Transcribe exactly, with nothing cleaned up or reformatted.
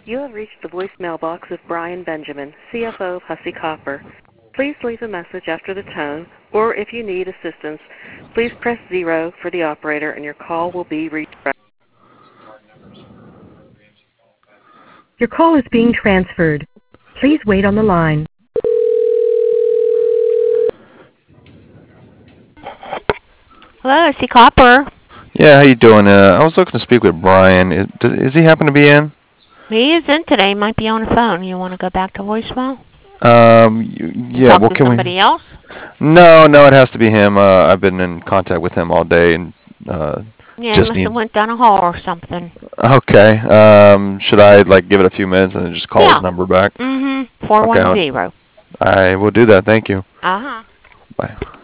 You have reached the voicemail box of Brian Benjamin, C F O of Hussey Copper. Please leave a message after the tone, or if you need assistance, please press zero for the operator and your call will be redirected. Your call is being transferred. Please wait on the line. Hello, C Copper. Yeah, how you doing? Uh, I was looking to speak with Brian. Is, does, is he happen to be in? He is in today. He might be on the phone. You want to go back to voicemail? Um, y- yeah. Talk Well, to can somebody we? else? No, no, it has to be him. Uh, I've been in contact with him all day, and uh, Yeah, he just must need. have went down a hall or something. Okay. Um, should I like give it a few minutes and then just call Yeah. his number back? Mm-hmm. four Okay. one I'll, zero. I will do that. Thank you. Uh-huh. Bye.